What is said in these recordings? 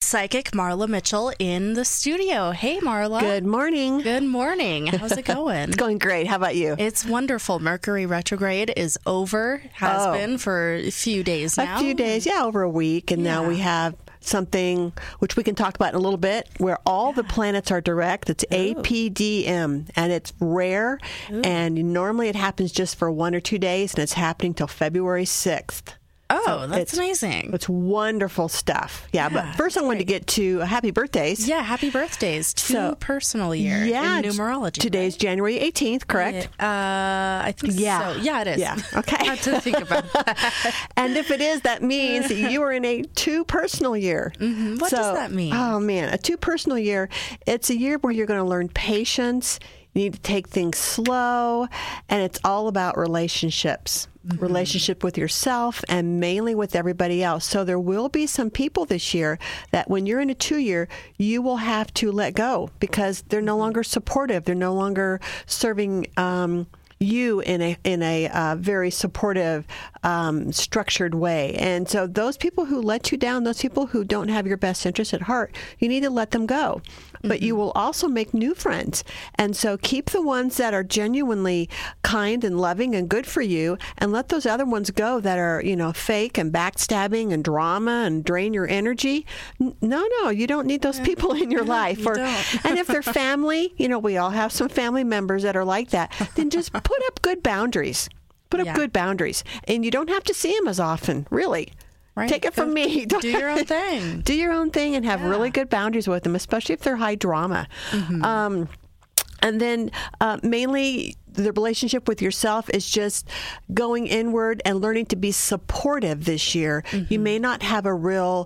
psychic Marla Mitchell in the studio. Hey, Marla. Good morning. Good morning. How's it going? It's going great. How about you? It's wonderful. Mercury retrograde is over, has been for a few days now. A few days, over a week. And now we have something which we can talk about in a little bit where all the planets are direct. It's APDM, and it's rare. And normally it happens just for 1 or 2 days, and it's happening till February 6th. Oh, So that's amazing. It's wonderful stuff. But first I wanted to get to happy birthdays. Yeah, happy birthdays to personal year in numerology. Today's January 18th, correct? I think so. Yeah, it is. Yeah, okay. I have to think about that. And if it is, that means that you are in a 2 personal year. Mm-hmm. What does that mean? Oh, man, a 2 personal year, it's a year where you're going to learn patience. You need to take things slow, and it's all about relationships. Relationship with yourself and mainly with everybody else. So there will be some people this year that when you're in a 2-year, you will have to let go because they're no longer supportive. They're no longer serving you in a very supportive, structured way. And so those people who let you down, those people who don't have your best interest at heart, you need to let them go. But you will also make new friends. And so keep the ones that are genuinely kind and loving and good for you, and let those other ones go that are, fake and backstabbing and drama and drain your energy. No, you don't need those people in your life. And if they're family, we all have some family members that are like that, then just put up good boundaries. Put up good boundaries. And you don't have to see them as often, really. Right. Take it from me. Do your own thing. Do your own thing and have really good boundaries with them, especially if they're high drama. Mm-hmm. And then mainly the relationship with yourself is just going inward and learning to be supportive this year. Mm-hmm. You may not have a real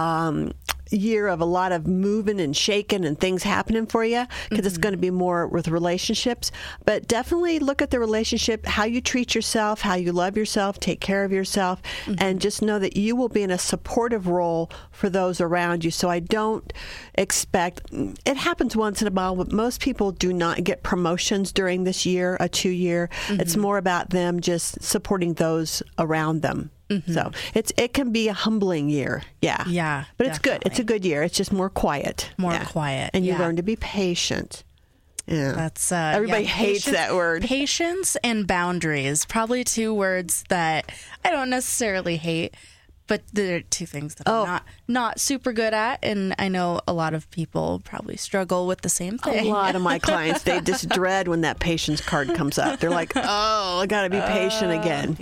year of a lot of moving and shaking and things happening for you because it's going to be more with relationships, but definitely look at the relationship, how you treat yourself, how you love yourself, take care of yourself, and just know that you will be in a supportive role for those around you. So I don't expect, it happens once in a while, but most people do not get promotions during this year, a 2-year. It's more about them just supporting those around them. So it can be a humbling year. Yeah. But it's good. It's a good year. It's just more quiet. Quiet. And you learn to be patient. Yeah. That's everybody hates that word. Patience and boundaries, probably 2 words that I don't necessarily hate, but they're 2 things that I'm not super good at, and I know a lot of people probably struggle with the same thing. A lot of my clients, they just dread when that patience card comes up. They're like, I got to be patient again.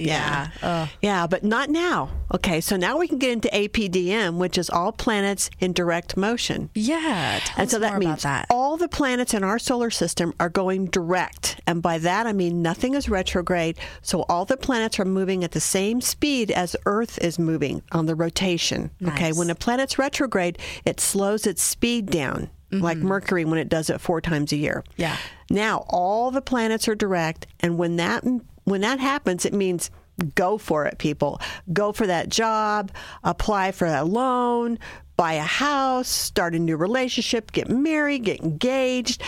Yeah, but not now. Okay, so now we can get into APDM, which is all planets in direct motion. Yeah, and so that means all the planets in our solar system are going direct. And by that, I mean nothing is retrograde. So all the planets are moving at the same speed as Earth is moving on the rotation. Nice. Okay, when a planet's retrograde, it slows its speed down, like Mercury when it does it 4 times a year. Yeah. Now all the planets are direct, and when that happens, it means go for it, people. Go for that job, apply for a loan, buy a house, start a new relationship, get married, get engaged,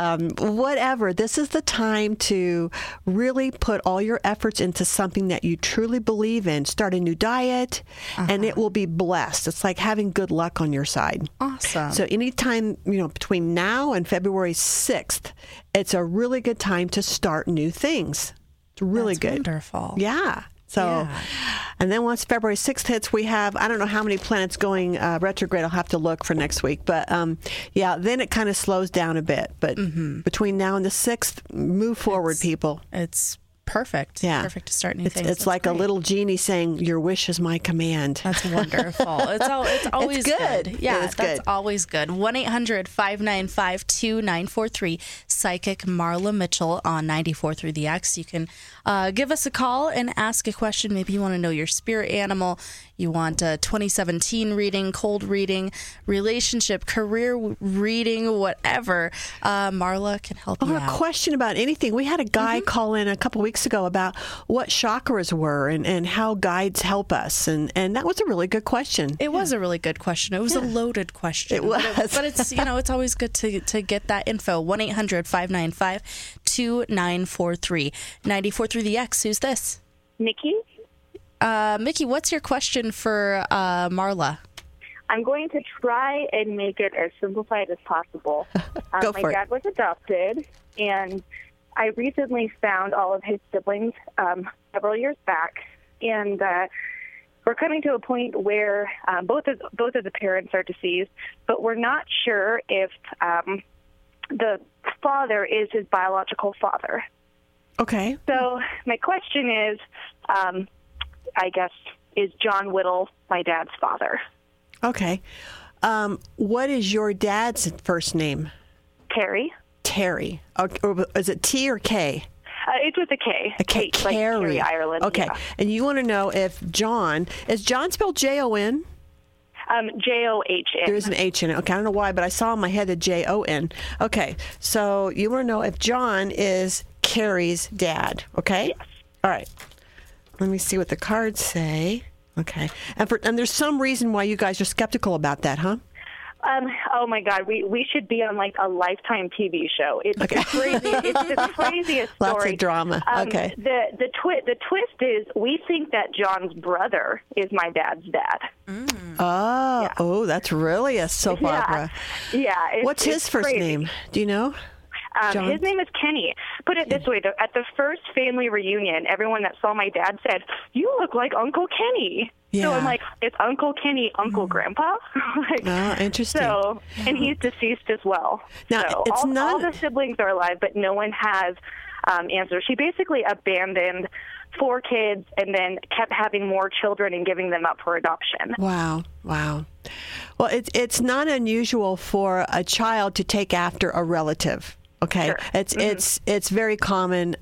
whatever. This is the time to really put all your efforts into something that you truly believe in. Start a new diet, and it will be blessed. It's like having good luck on your side. Awesome. So anytime, between now and February 6th, it's a really good time to start new things. It's really good. Wonderful. Yeah. So, and then once February 6th hits, we have, I don't know how many planets going retrograde. I'll have to look for next week. But then it kind of slows down a bit. But between now and the 6th, move forward, people. It's perfect. Yeah. Perfect to start new things. It's like a little genie saying, your wish is my command. That's wonderful. It's always good. Yeah, that's always good. 1-800-595-2943. Psychic Marla Mitchell on 94.3 The X. You can give us a call and ask a question. Maybe you want to know your spirit animal. You want a 2017 reading, cold reading, relationship, career reading, whatever. Marla can help you out. A question about anything. We had a guy call in a couple weeks ago about what chakras were and how guides help us. And that was a really good question. It was a really good question. It was a loaded question. It was. But it's, it's always good to get that info. 1-800-595-2943. 94.3 The X. Who's this? Nikki? Mickey, what's your question for Marla? I'm going to try and make it as simplified as possible. Go my for it. dad was adopted, and I recently found all of his siblings several years back, and we're coming to a point where both of the parents are deceased, but we're not sure if the father is his biological father. Okay. So my question is, I guess, is John Whittle my dad's father? Okay. What is your dad's first name? Terry. Terry. Or is it T or K? It's with a K. A K. Kate, like Kerry, Ireland. Okay. Yeah. And you want to know if John, is John spelled Jon? John. There is an H in it. Okay, I don't know why, but I saw in my head a Jon. Okay, so you want to know if John is Carrie's dad, okay? Yes. All right. Let me see what the cards say. Okay. And there's some reason why you guys are skeptical about that, huh? Oh my God, we should be on like a Lifetime TV show. It's crazy. It's the craziest story. Lots of drama. Okay. The twist is we think that John's brother is my dad's dad. Oh, Yeah. oh, that's really a soap opera. Yeah. What's his first crazy. name? Do you know? John? His name is Kenny. Put it this way, at the first family reunion, everyone that saw my dad said, "You look like Uncle Kenny." Yeah. So I'm like, it's Uncle Kenny, Uncle Grandpa? Like, Oh, interesting. So, and he's deceased as well. Now, so it's all not- the siblings are alive, but no one has answers. She basically abandoned 4 kids and then kept having more children and giving them up for adoption. Wow. Well, it's not unusual for a child to take after a relative. Okay, Sure. It's very common.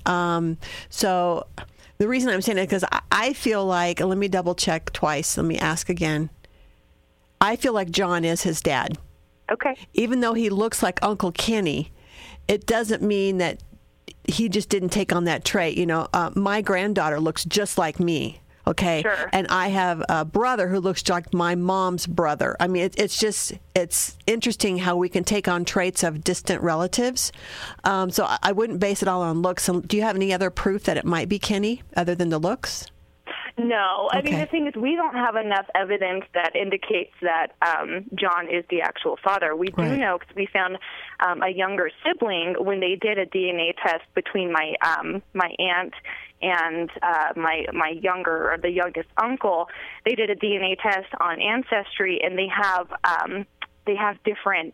So the reason I'm saying it is because I feel like, let me double check twice. Let me ask again. I feel like John is his dad. Okay. Even though he looks like Uncle Kenny, it doesn't mean that he just didn't take on that trait. You know, my granddaughter looks just like me. Okay. Sure. And I have a brother who looks like my mom's brother. I mean, it's interesting how we can take on traits of distant relatives. So I wouldn't base it all on looks. Do you have any other proof that it might be Kenny other than the looks? No. I mean, Okay. the thing is, we don't have enough evidence that indicates that John is the actual father. We do Right. know because we found a younger sibling when they did a DNA test between my aunt and my younger or the youngest uncle. They did a DNA test on Ancestry, and they have different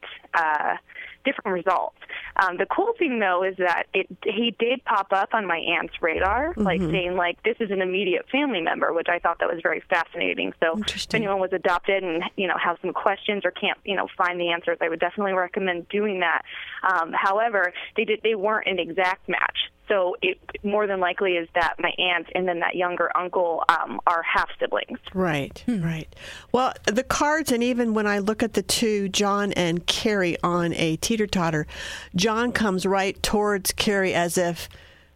results. The cool thing, though, is that he did pop up on my aunt's radar, like saying, like, this is an immediate family member, which I thought that was very fascinating. So if Interesting. anyone was adopted and, has some questions or can't, find the answers, I would definitely recommend doing that. However, they weren't an exact match. So it more than likely is that my aunt and then that younger uncle are half siblings. Right, right. Well, the cards, and even when I look at the two, John and Carrie, on a teeter-totter, John comes right towards Carrie as if,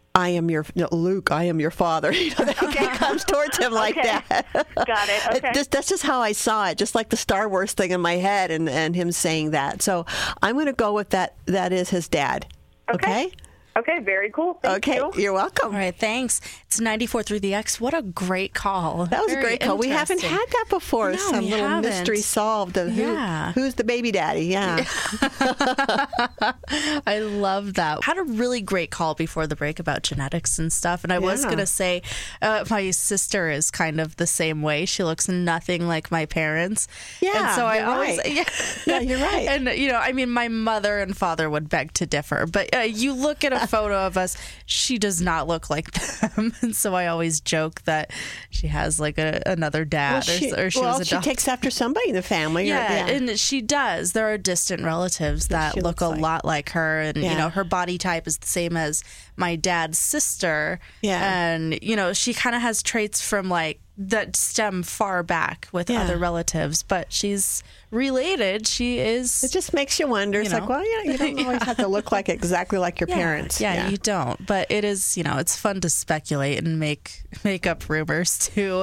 Luke, I am your father. He comes towards him like Okay. that. Got it. Okay. That's just how I saw it, just like the Star Wars thing in my head and him saying that. So I'm going to go with that. That is his dad. Okay? Okay, very cool. Thank you. You're welcome. All right, thanks. It's 94.3 The X. What a great call. That was a Very great call. We haven't interesting. had that before. No, Some we little haven't. mystery solved of who's the baby daddy. Yeah. I love that. Had a really great call before the break about genetics and stuff. And I was Yeah. going to say, my sister is kind of the same way. She looks nothing like my parents. Yeah, And so I you're always, right. Yeah, you're right. And, my mother and father would beg to differ. But you look at a photo of us, she does not look like them. And so I always joke that she has like another dad or she was adopted. she takes after somebody in the family. Yeah, and she does. There are distant relatives that she look looks a like. lot like her, and Yeah. her body type is the same as my dad's sister. Yeah. And she kind of has traits from like that stem far back with Yeah. other relatives, but she's related. She is. It just makes you wonder. It's like, well, you don't always have to look like exactly like your parents. Yeah, you don't. But it is, it's fun to speculate and make up rumors to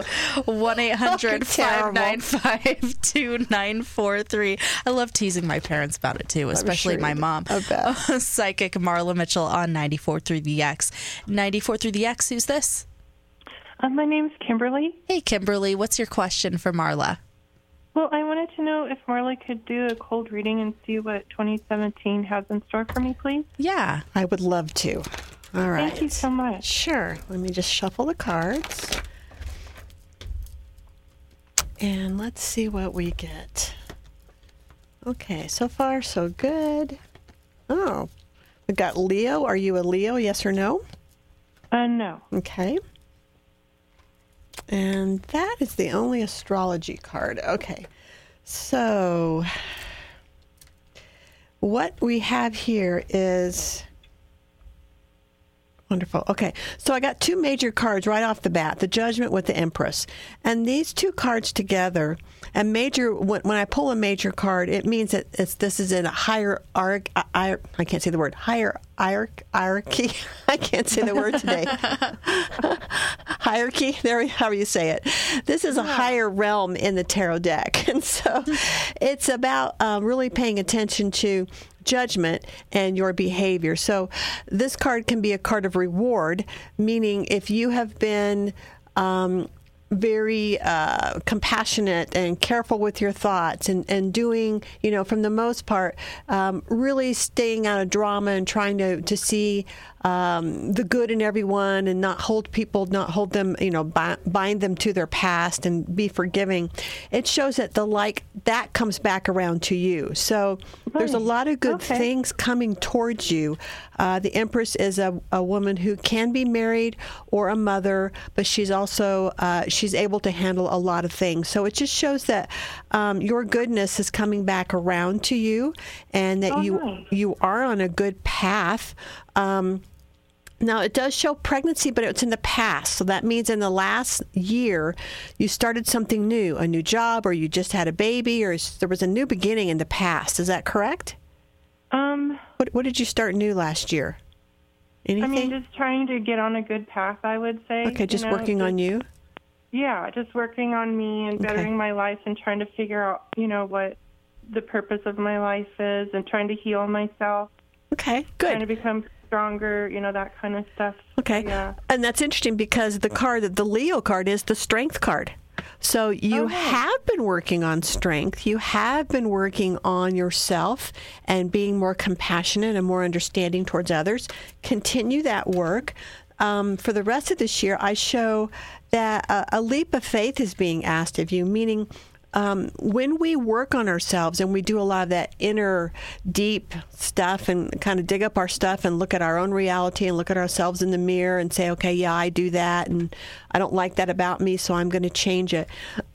1-800-595-2943. I love teasing my parents about it too, especially sure my you do. mom. I bet. Psychic Marla Mitchell on 94.3 The X. 94.3 The X, who's this? My name's Kimberly. Hey, Kimberly, what's your question for Marla? Well, I wanted to know if Marla could do a cold reading and see what 2017 has in store for me, please. Yeah. I would love to. All right. Thank you so much. Sure. Let me just shuffle the cards. And let's see what we get. Okay, so far so good. Oh, we got Leo. Are you a Leo, yes or no? No. Okay. And that is the only astrology card. Okay. So what we have here is wonderful. Okay. So I got two major cards right off the bat, the Judgment with the Empress. And these two cards together, and major, when I pull a major card, it means that this is in a higher, I can't say the word, hierarchy. I can't say the word today. Hierarchy, however you say it. This is a higher realm in the tarot deck. And so it's about really paying attention to judgment and your behavior. So this card can be a card of reward, meaning if you have been very compassionate and careful with your thoughts and doing, from the most part, really staying out of drama and trying to see the good in everyone and not hold them, bind them to their past and be forgiving. It shows that that comes back around to you. So there's a lot of good things coming towards you. The Empress is a woman who can be married or a mother, but she's also she's able to handle a lot of things. So it just shows that your goodness is coming back around to you, and that you are on a good path. Now, it does show pregnancy, but it's in the past. So that means in the last year, you started something new, a new job, or you just had a baby, or there was a new beginning in the past. Is that correct? What did you start new last year? Anything? I mean, just trying to get on a good path, I would say. Okay, just working on you? Yeah, just working on me and bettering my life and trying to figure out, what the purpose of my life is and trying to heal myself. Okay, good. Trying to become stronger, that kind of stuff. Okay. Yeah. And that's interesting because the Leo card is the Strength card. So you have been working on strength. You have been working on yourself and being more compassionate and more understanding towards others. Continue that work. For the rest of this year, I show that a leap of faith is being asked of you, meaning when we work on ourselves and we do a lot of that inner deep stuff and kind of dig up our stuff and look at our own reality and look at ourselves in the mirror and say, okay, yeah, I do that and I don't like that about me, so I'm going to change it.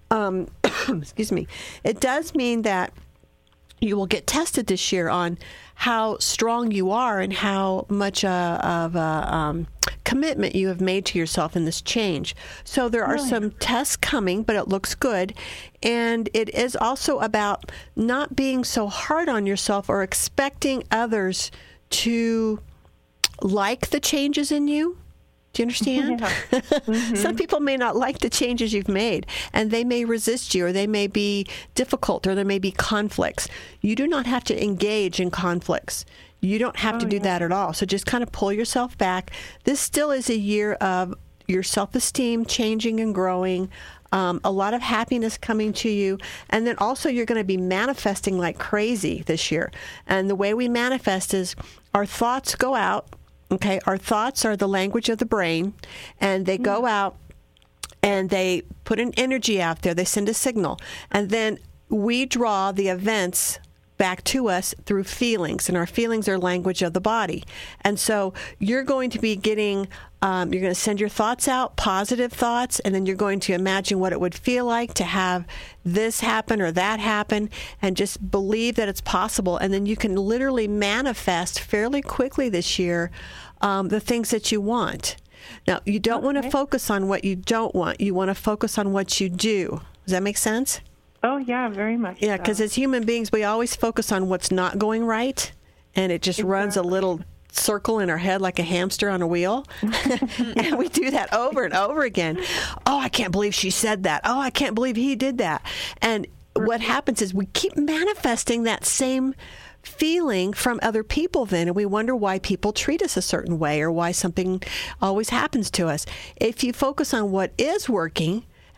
Excuse me. It does mean that you will get tested this year on how strong you are and how much of a commitment you have made to yourself in this change. So there are some tests coming, but it looks good. And it is also about not being so hard on yourself or expecting others to like the changes in you. Do you understand? Yeah. Mm-hmm. Some people may not like the changes you've made, and they may resist you, or they may be difficult, or there may be conflicts. You do not have to engage in conflicts. You don't have to do that at all. So just kind of pull yourself back. This still is a year of your self-esteem changing and growing, a lot of happiness coming to you. And then also you're going to be manifesting like crazy this year. And the way we manifest is our thoughts go out. Okay, our thoughts are the language of the brain, and they go out and they put an energy out there. They send a signal. And then we draw the events back to us through feelings, and our feelings are language of the body. And so you're going to be getting, you're going to send your thoughts out, positive thoughts, and then you're going to imagine what it would feel like to have this happen or that happen, and just believe that it's possible. And then you can literally manifest fairly quickly this year the things that you want. Now, you don't want to focus on what you don't want. You want to focus on what you do. Does that make sense? Oh, yeah, very much. Yeah, because as human beings, we always focus on what's not going right, and it just runs a little circle in our head like a hamster on a wheel. And we do that over and over again. Oh, I can't believe she said that. Oh, I can't believe he did that. And what happens is we keep manifesting that same feeling from other people then, and we wonder why people treat us a certain way or why something always happens to us. If you focus on what is working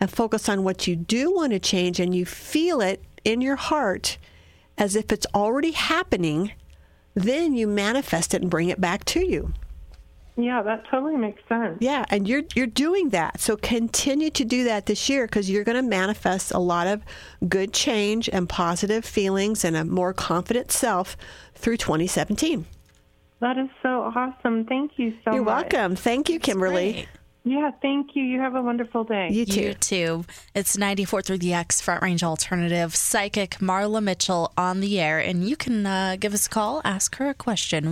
and focus on what you do want to change, and you feel it in your heart as if it's already happening, then you manifest it and bring it back to you. Yeah, that totally makes sense. Yeah, and you're doing that. So continue to do that this year, because you're going to manifest a lot of good change and positive feelings and a more confident self through 2017. That is so awesome. Thank you so much. You're welcome. Thank you, Kimberly. Great. Yeah, thank you. You have a wonderful day. You too. You too. It's 94 through the X Front Range Alternative. Psychic Marla Mitchell on the air. And you can give us a call, ask her a question.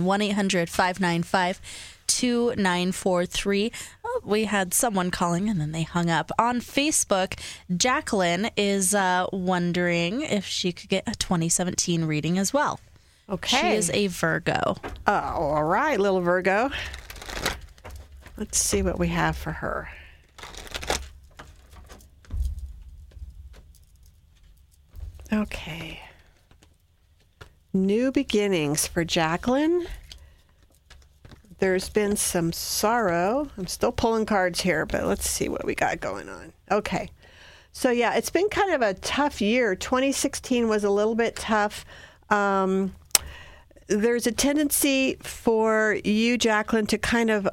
1-800-595-2943. Oh, we had someone calling and then they hung up. On Facebook, Jacqueline is wondering if she could get a 2017 reading as well. Okay. She is a Virgo. Oh, all right, little Virgo. Let's see what we have for her. Okay. New beginnings for Jacqueline. There's been some sorrow. I'm still pulling cards here, but let's see what we got going on. Okay. So, yeah, it's been kind of a tough year. 2016 was a little bit tough. There's a tendency for you, Jacqueline, to kind of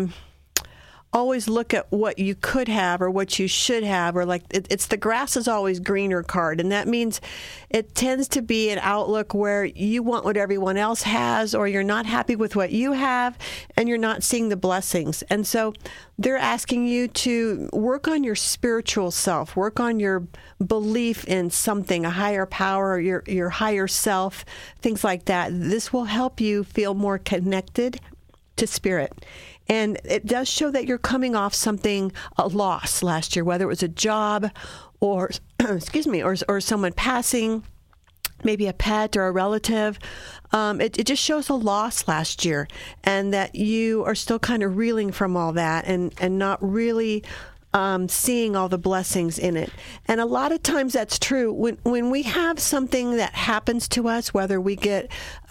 always look at what you could have or what you should have, or like it's the grass is always greener card. And that means it tends to be an outlook where you want what everyone else has, or you're not happy with what you have and you're not seeing the blessings. And so they're asking you to work on your spiritual self, work on your belief in something, a higher power, your higher self, things like that. This will help you feel more connected to spirit. And it does show that you're coming off something, a loss last year, whether it was a job or, excuse me, or someone passing, maybe a pet or a relative. It just shows a loss last year, and that you are still kind of reeling from all that and not really seeing all the blessings in it. And a lot of times that's true. When we have something that happens to us, whether we get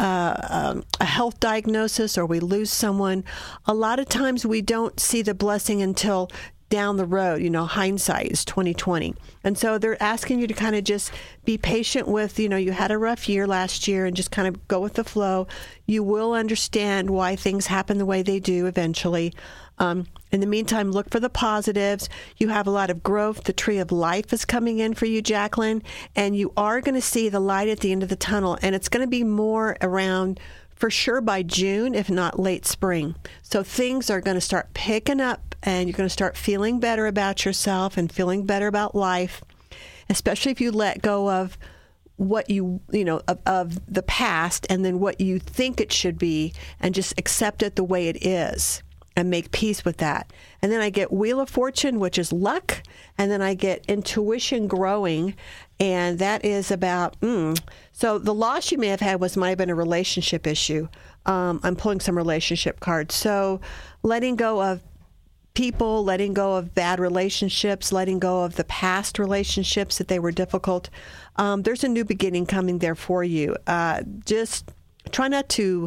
a health diagnosis or we lose someone, a lot of times we don't see the blessing until down the road. Hindsight is 20/20. And so they're asking you to kind of just be patient with, you had a rough year last year, and just kind of go with the flow. You will understand why things happen the way they do eventually. In the meantime, look for the positives. You have a lot of growth. The tree of life is coming in for you, Jacqueline, and you are going to see the light at the end of the tunnel, and it's going to be more around, for sure, by June, if not late spring. So things are going to start picking up, and you're going to start feeling better about yourself and feeling better about life, especially if you let go of what of the past, and then what you think it should be, and just accept it the way it is and make peace with that. And then I get Wheel of Fortune, which is luck, and then I get intuition growing, and that is about so the loss you may have had might have been a relationship issue. I'm pulling some relationship cards. So letting go of people, letting go of bad relationships, letting go of the past relationships that they were difficult. There's a new beginning coming there for you. Just try not to,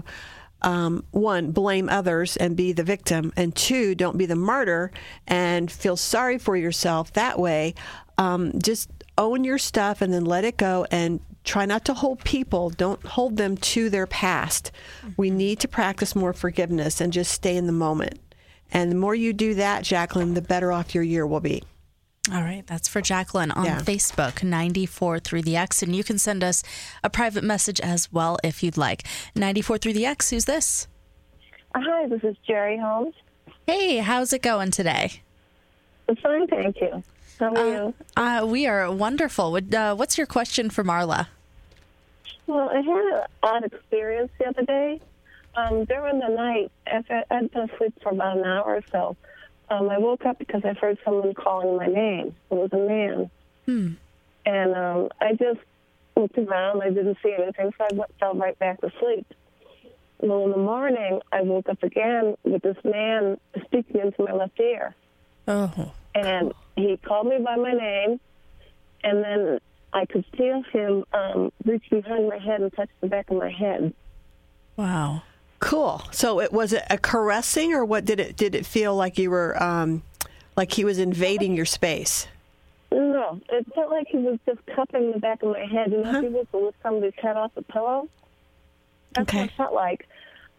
one, blame others and be the victim, and two, don't be the martyr and feel sorry for yourself that way. Just own your stuff and then let it go, and try not to hold people. Don't hold them to their past. We need to practice more forgiveness and just stay in the moment. And the more you do that, Jacqueline, the better off your year will be. All right, that's for Jacqueline on Facebook, 94 through the X, and you can send us a private message as well if you'd like. 94 through the X, who's this? Hi, this is Jerry Holmes. Hey, how's it going today? I'm fine, thank you. How are you? We are wonderful. What's your question for Marla? Well, I had an odd experience the other day. During the night, after I'd been asleep for about an hour or so, I woke up because I heard someone calling my name. It was a man. And I just looked around. I didn't see anything, so I fell right back to sleep. Well, in the morning, I woke up again with this man speaking into my left ear. Oh. And he called me by my name, and then I could feel him reach behind my head and touch the back of my head. Wow. Cool. So was it a caressing, or what did it feel like you were like he was invading your space? No, it felt like he was just cupping the back of my head. You know, if he was to lift somebody's head off the pillow. That's what it felt like.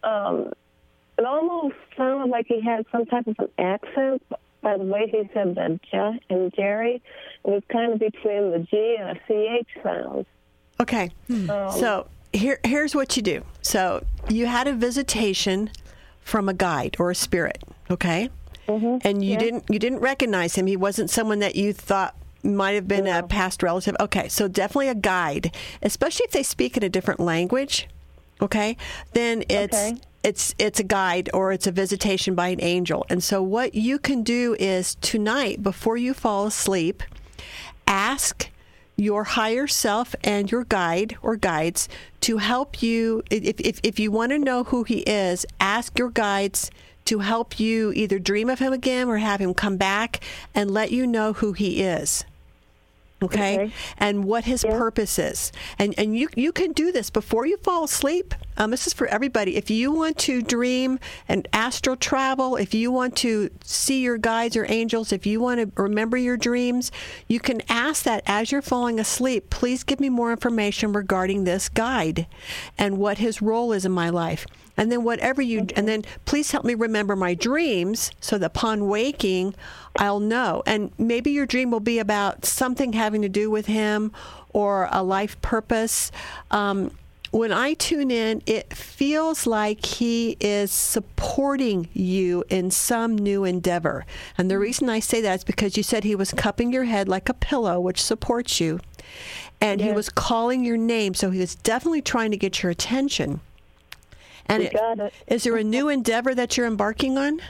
It almost sounded like he had some type of an accent by the way he said the J and Jerry. It was kind of between the G and a CH sound. Okay. So here's what you do. So you had a visitation from a guide or a spirit, okay? And you didn't recognize him. He wasn't someone that you thought might have been a past relative. Okay, so definitely a guide, especially if they speak in a different language. Okay, then it's a guide or it's a visitation by an angel. And so what you can do is tonight, before you fall asleep, ask your higher self and your guide or guides to help you. If you want to know who he is, ask your guides to help you either dream of him again or have him come back and let you know who he is. Okay? And what his purpose is. And you can do this before you fall asleep. This is for everybody. If you want to dream and astral travel, if you want to see your guides or angels, if you want to remember your dreams, you can ask that as you're falling asleep. Please give me more information regarding this guide and what his role is in my life. And then whatever and then please help me remember my dreams so that upon waking, I'll know. And maybe your dream will be about something having to do with him or a life purpose. When I tune in, it feels like he is supporting you in some new endeavor. And the reason I say that is because you said he was cupping your head like a pillow, which supports you. And he was calling your name, so he was definitely trying to get your attention. And is there a new endeavor that you're embarking on?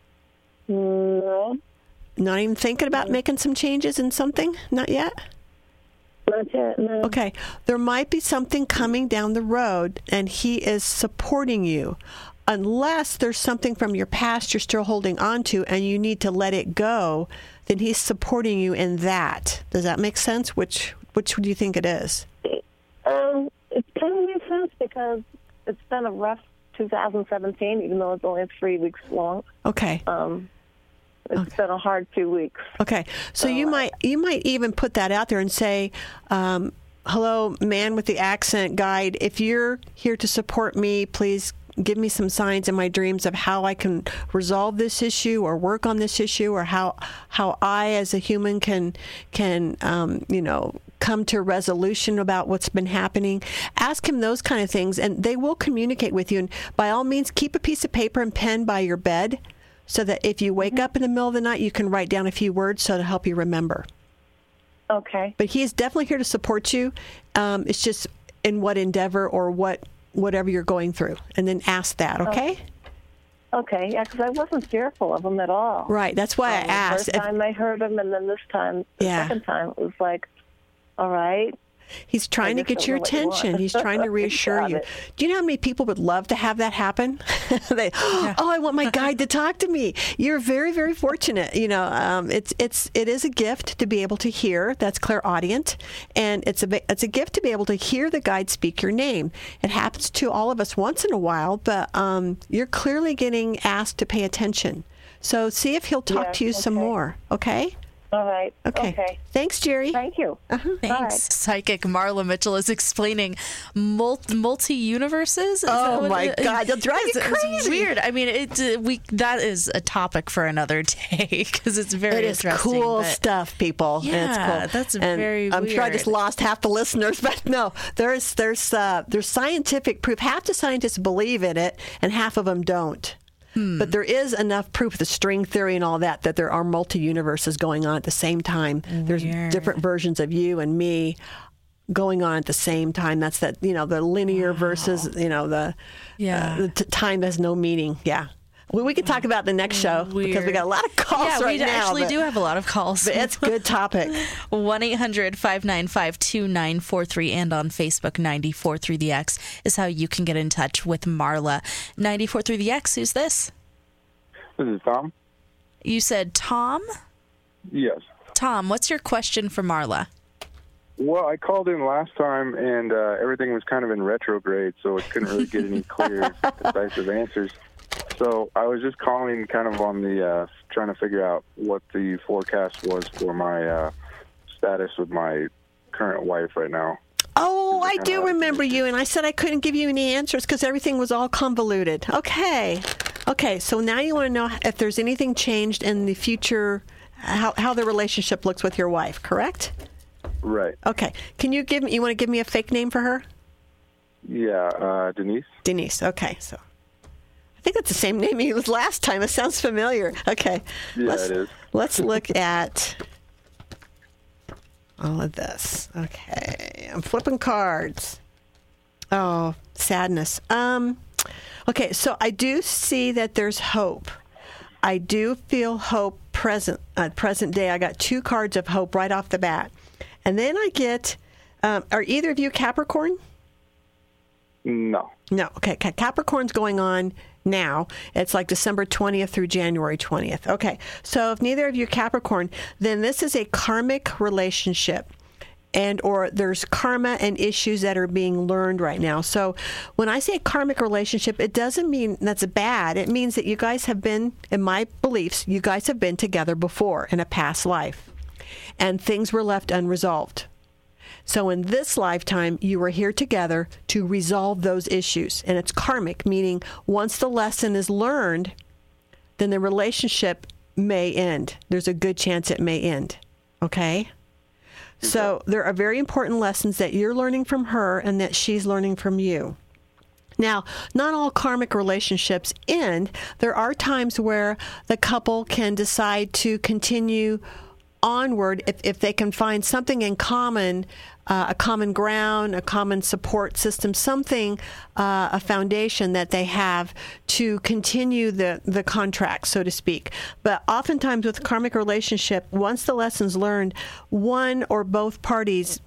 No. Not even thinking about making some changes in something? Not yet? Not yet, no. Okay. There might be something coming down the road, and he is supporting you. Unless there's something from your past you're still holding on to and you need to let it go, then he's supporting you in that. Does that make sense? Which do you think it is? It kind of makes sense because it's been a rough 2017, even though it's only 3 weeks long. Okay. It's been a hard 2 weeks. Okay. So you might even put that out there and say, hello, man with the accent guide. If you're here to support me, please give me some signs in my dreams of how I can resolve this issue or work on this issue, or how I as a human can come to a resolution about what's been happening. Ask him those kind of things, and they will communicate with you. And by all means, keep a piece of paper and pen by your bed so that if you wake up in the middle of the night, you can write down a few words so to help you remember. Okay. But he is definitely here to support you. It's just in what endeavor or whatever you're going through. And then ask that, okay? Okay, yeah, because I wasn't fearful of him at all. Right, that's why I asked. The first time I heard him, and then this time, the second time, it was like, all right. He's trying to get your attention. He's trying to reassure you. Do you know how many people would love to have that happen? I want my guide to talk to me. You're very, very fortunate. It is a gift to be able to hear. That's clairaudient, and it's a gift to be able to hear the guide speak your name. It happens to all of us once in a while, but you're clearly getting asked to pay attention. So see if he'll talk to you some more. Okay. All right. Okay. Thanks, Jerry. Thank you. Thanks. Bye. Psychic Marla Mitchell is explaining multi-universes. Oh, my God. You'll drive you crazy. It's weird. I mean, that is a topic for another day because it's very interesting. It is cool stuff, people. Yeah, it's cool. That's very I'm weird. sure I just lost half the listeners, but no, there's scientific proof. Half the scientists believe in it, and half of them don't. But there is enough proof, the string theory and all that there are multi-universes going on at the same time. Weird. There's different versions of you and me going on at the same time. That's the linear versus, the time has no meaning. Yeah. We could talk about the next show because we got a lot of calls right now. Yeah, we actually do have a lot of calls. But it's a good topic. 1-800-595-2943 and on Facebook, 94.3TheX is how you can get in touch with Marla. 94.3TheX, who's this? This is Tom. You said Tom? Yes. Tom, what's your question for Marla? Well, I called in last time, and everything was kind of in retrograde, so I couldn't really get any clear, decisive answers. So I was just calling kind of on the trying to figure out what the forecast was for my status with my current wife right now. Oh, I do remember you, and I said I couldn't give you any answers because everything was all convoluted. Okay, so now you want to know if there's anything changed in the future, how the relationship looks with your wife, correct? Right. Okay. You want to give me a fake name for her? Yeah, Denise. Denise, okay. So I think that's the same name you used last time. It sounds familiar. Okay. Yeah, it is. Let's look at all of this. Okay. I'm flipping cards. Oh, sadness. Okay, so I do see that there's hope. I do feel hope present day. I got 2 cards of hope right off the bat. And then I get, are either of you Capricorn? No. No. Okay. Capricorn's going on now. It's like December 20th through January 20th. Okay. So if neither of you are Capricorn, then this is a karmic relationship. Or there's karma and issues that are being learned right now. So when I say karmic relationship, it doesn't mean that's bad. It means that you guys have been, in my beliefs, you guys have been together before in a past life. And things were left unresolved. So in this lifetime, you were here together to resolve those issues. And it's karmic, meaning once the lesson is learned, then the relationship may end. There's a good chance it may end. Okay? So there are very important lessons that you're learning from her and that she's learning from you. Now, not all karmic relationships end. There are times where the couple can decide to continue onward if they can find something in common, a common ground, a common support system, something, a foundation that they have to continue the contract, so to speak. But oftentimes with karmic relationship, once the lesson's learned, one or both parties,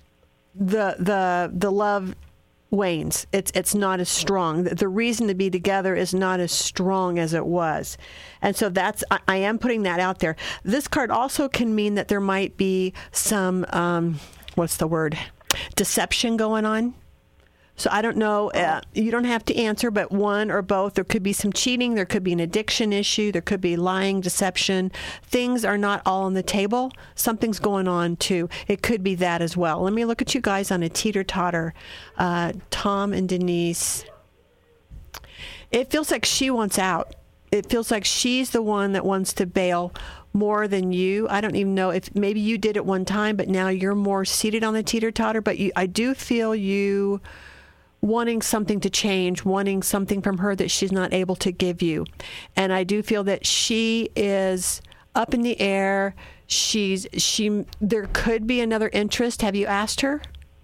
the love wanes. It's not as strong. The reason to be together is not as strong as it was. And so I am putting that out there. This card also can mean that there might be some, deception going on. So I don't know, you don't have to answer, but one or both. There could be some cheating. There could be an addiction issue. There could be lying, deception. Things are not all on the table. Something's going on, too. It could be that as well. Let me look at you guys on a teeter-totter. Tom and Denise. It feels like she wants out. It feels like she's the one that wants to bail more than you. I don't even know if maybe you did it one time, but now you're more seated on the teeter-totter. But I do feel you wanting something to change, wanting something from her that she's not able to give you. And I do feel that she is up in the air. There could be another interest. Have you asked her?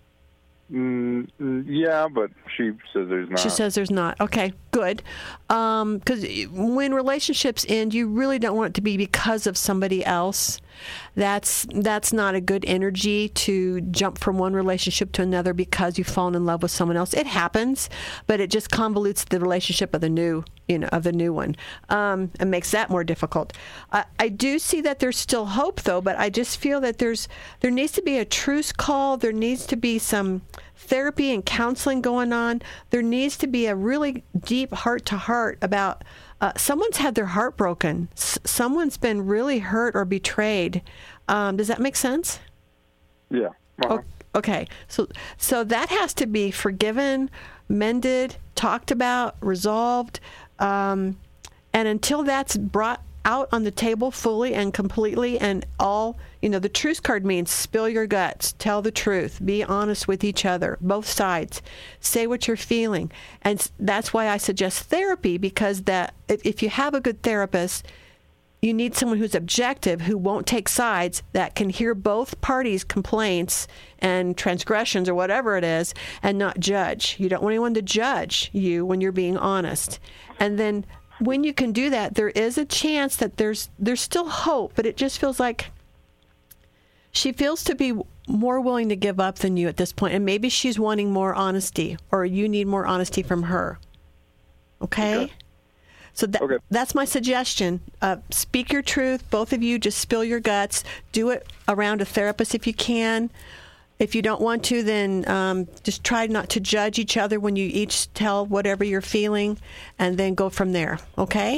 Yeah, but she says there's not. She says there's not. Okay, good. Because when relationships end, you really don't want it to be because of somebody else. That's not a good energy to jump from one relationship to another because you've fallen in love with someone else. It happens, but it just convolutes the relationship of the new one, and makes that more difficult. I do see that there's still hope, though, but I just feel that there needs to be a truce call. There needs to be some therapy and counseling going on. There needs to be a really deep heart-to-heart about someone's had their heart broken. Someone's been really hurt or betrayed. Does that make sense? Yeah. Uh-huh. Okay. So that has to be forgiven, mended, talked about, resolved. And until that's brought out on the table fully and completely and all, the truth card means spill your guts, tell the truth, be honest with each other, both sides, say what you're feeling. And that's why I suggest therapy, because if you have a good therapist, you need someone who's objective, who won't take sides, that can hear both parties' complaints and transgressions or whatever it is, and not judge. You don't want anyone to judge you when you're being honest. And then when you can do that, there is a chance that there's still hope, but it just feels like she feels to be more willing to give up than you at this point. And maybe she's wanting more honesty, or you need more honesty from her. Okay? So that's my suggestion. Speak your truth. Both of you just spill your guts. Do it around a therapist if you can. If you don't want to, then just try not to judge each other when you each tell whatever you're feeling, and then go from there. Okay?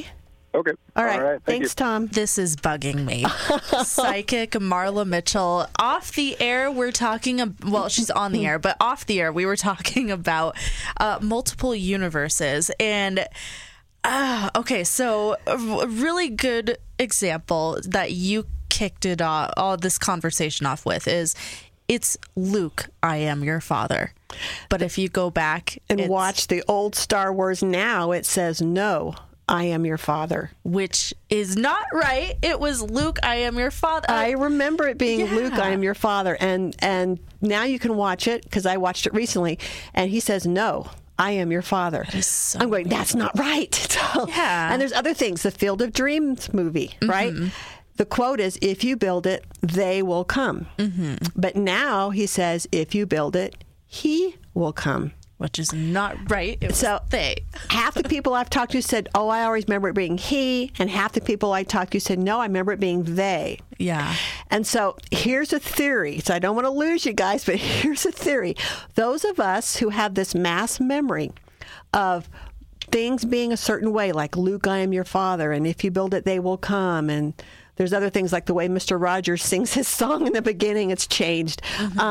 Okay. All right. Thank Thanks, you. Tom. This is bugging me. Psychic Marla Mitchell. Off the air, we're talking. Well, she's on the air, but off the air, we were talking about multiple universes. And okay, so a really good example that you kicked it off, all this conversation off with is, it's Luke, I am your father. But if you go back and watch the old Star Wars now, it says, no, I am your father. Which is not right. It was Luke, I am your father. I remember it being Luke, I am your father. And now you can watch it, because I watched it recently, and he says, no, I am your father. So I'm going, that's not right. So, and there's other things. The Field of Dreams movie, right? The quote is, if you build it, they will come. But now he says, if you build it, he will come. Which is not right. It was they. Half the people I've talked to said, oh, I always remember it being he. And half the people I talked to said, no, I remember it being they. Yeah. And so here's a theory. So I don't want to lose you guys, but here's a theory. Those of us who have this mass memory of things being a certain way, like Luke, I am your father, and if you build it, they will come. And there's other things like the way Mr. Rogers sings his song in the beginning, it's changed.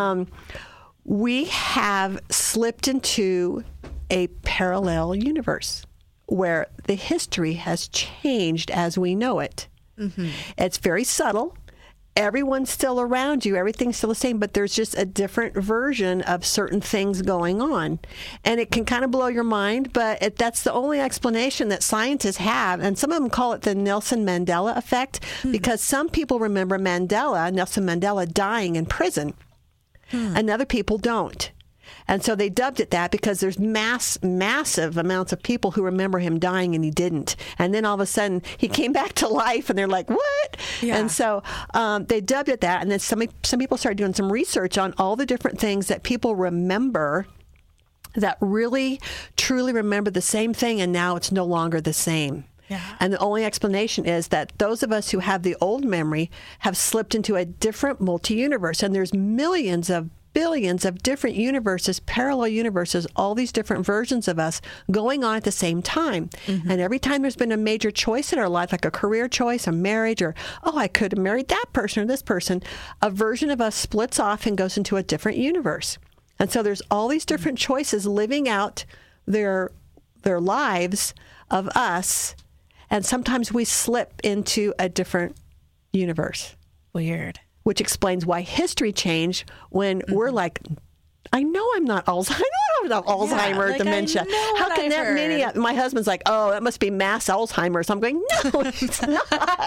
We have slipped into a parallel universe where the history has changed as we know it. It's very subtle. Everyone's still around you. Everything's still the same, but there's just a different version of certain things going on. And it can kind of blow your mind, but that's the only explanation that scientists have. And some of them call it the Nelson Mandela effect, because some people remember Nelson Mandela, dying in prison. And other people don't. And so they dubbed it that because there's massive amounts of people who remember him dying and he didn't. And then all of a sudden he came back to life and they're like, what? Yeah. And so they dubbed it that. And then some people started doing some research on all the different things that people remember that really, truly remember the same thing, and now it's no longer the same. Yeah. And the only explanation is that those of us who have the old memory have slipped into a different multi-universe. And there's millions of billions of different universes, parallel universes, all these different versions of us going on at the same time. And every time there's been a major choice in our life, like a career choice, a marriage, or, oh, I could have married that person or this person, a version of us splits off and goes into a different universe. And so there's all these different choices living out their lives of us. And sometimes we slip into a different universe. Weird. Which explains why history changed when we're like, I know I'm not Alzheimer's. I know I'm not Alzheimer's, dementia. How can that many? My husband's like, oh, that must be mass Alzheimer's. I'm going, no, it's not.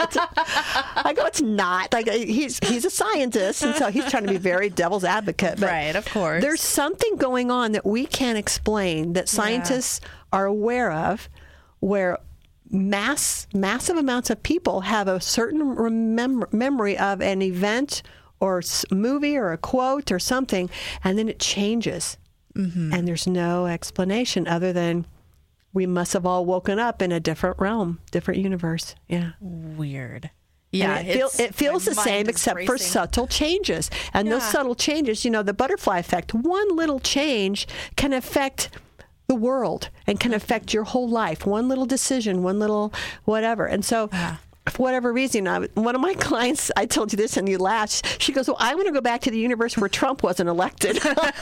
I go, it's not. Like he's a scientist, and so he's trying to be very devil's advocate. But right, of course. There's something going on that we can't explain that scientists are aware of, where massive amounts of people have a certain memory of an event or movie or a quote or something, and then it changes. And there's no explanation other than we must have all woken up in a different realm, different universe. Yeah. Weird. Yeah. And it feels the same except for subtle changes. And those subtle changes, the butterfly effect, one little change can affect the world and can affect your whole life. One little decision, one little whatever. And so for whatever reason, one of my clients, I told you this and you laughed. She goes, well, I want to go back to the universe where Trump wasn't elected.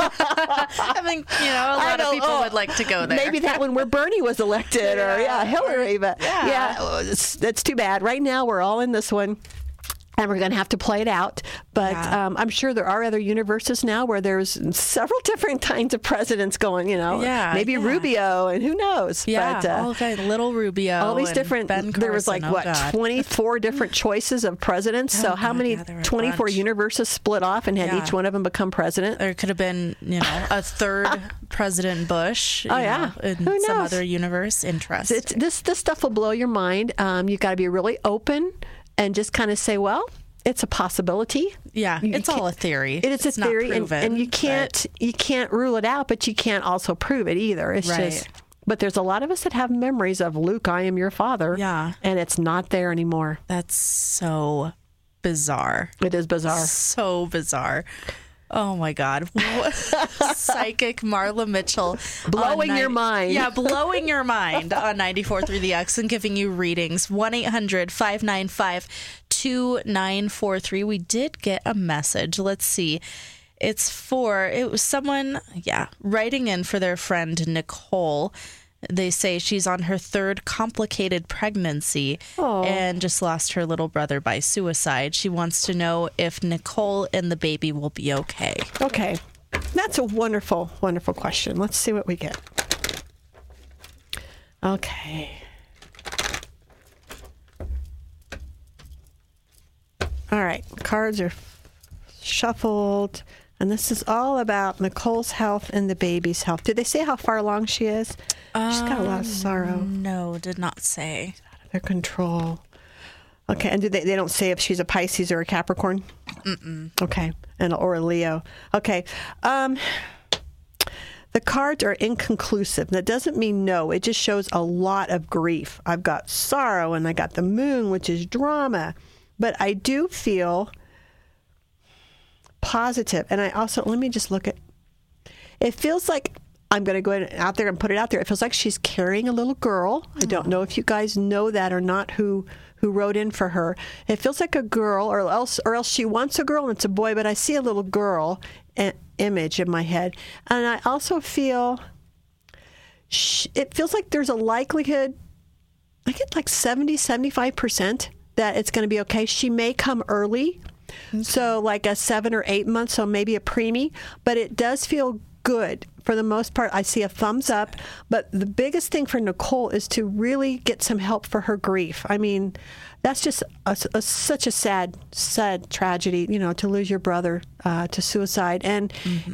I think, a lot of people would like to go there. Maybe that one where Bernie was elected or Hillary. But it's too bad. Right now, we're all in this one. And we're going to have to play it out. But I'm sure there are other universes now where there's several different kinds of presidents going, maybe Rubio and who knows. Yeah, but, little Rubio. All these different, there was 24 different choices of presidents. So how many 24 universes split off and had each one of them become president? There could have been, a third President Bush. In Who knows? Some other universe. Interesting. This stuff will blow your mind. You've got to be really open and just kind of say, well, it's a possibility. Yeah, it's all a theory. It's a theory, not proven, and you can't rule it out, but you can't also prove it either. It's just. But there's a lot of us that have memories of Luke, I am your father. Yeah, and it's not there anymore. That's so bizarre. It is bizarre. So bizarre. Oh my God. Psychic Marla Mitchell. Blowing your mind. Yeah, blowing your mind on 94.3 The X and giving you readings. 1-800-595-2943. We did get a message. Let's see. It was someone, writing in for their friend Nicole. They say she's on her third complicated pregnancy and just lost her little brother by suicide. She wants to know if Nicole and the baby will be okay. Okay. That's a wonderful, wonderful question. Let's see what we get. Okay. All right. Cards are shuffled. And this is all about Nicole's health and the baby's health. Did they say how far along she is? She's got a lot of sorrow. No, did not say. Out of their control. Okay, and they don't say if she's a Pisces or a Capricorn? Mm-mm. Okay, or a Leo. Okay. The cards are inconclusive. That doesn't mean no. It just shows a lot of grief. I've got sorrow, and I got the moon, which is drama. But I do feel positive. And I also, let me just look at, it feels like, I'm going to go out there and put it out there. It feels like she's carrying a little girl. I don't know if you guys know that or not, who wrote in for her. It feels like a girl, or else she wants a girl and it's a boy, but I see a little girl image in my head. And I also feel, it feels like there's a likelihood, I get like 70-75% that it's going to be okay. She may come early. So like a 7 or 8 months, so maybe a preemie, but it does feel good. For the most part, I see a thumbs up, but the biggest thing for Nicole is to really get some help for her grief. I mean, that's just such a sad tragedy, to lose your brother to suicide. And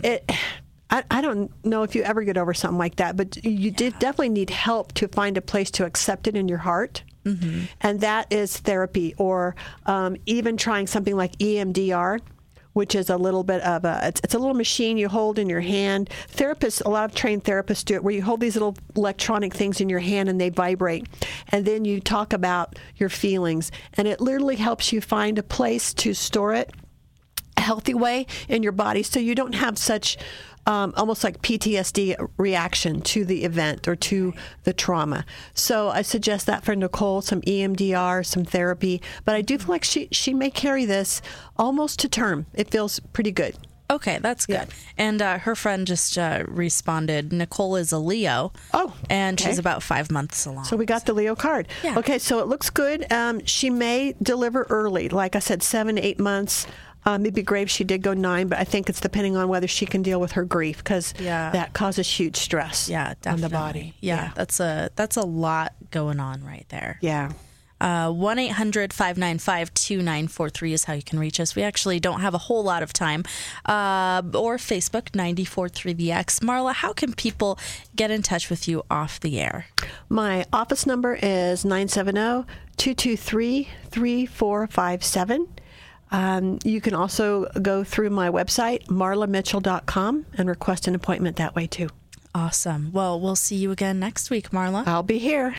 I don't know if you ever get over something like that, but you definitely need help to find a place to accept it in your heart. Mm-hmm. And that is therapy, or even trying something like EMDR, which is a little bit of it's a little machine you hold in your hand. Therapists, a lot of trained therapists do it, where you hold these little electronic things in your hand and they vibrate. And then you talk about your feelings. And it literally helps you find a place to store it a healthy way in your body, so you don't have such almost like PTSD reaction to the event or to the trauma. So I suggest that for Nicole, some EMDR, some therapy. But I do feel like she may carry this almost to term. It feels pretty good. Okay, that's good. Yeah. And her friend just responded, Nicole is a Leo. Oh, and she's about 5 months along. So we got the Leo card. Yeah. Okay, so it looks good. She may deliver early, like I said, 7 to 8 months. It'd be great if she did go 9, but I think it's depending on whether she can deal with her grief, because that causes huge stress on the body. Yeah, that's a lot going on right there. Yeah. 1-800-595-2943 is how you can reach us. We actually don't have a whole lot of time. Or Facebook, 94.3 The X. Marla, how can people get in touch with you off the air? My office number is 970-223-3457. You can also go through my website, marlamitchell.com, and request an appointment that way too. Awesome. Well, we'll see you again next week, Marla. I'll be here.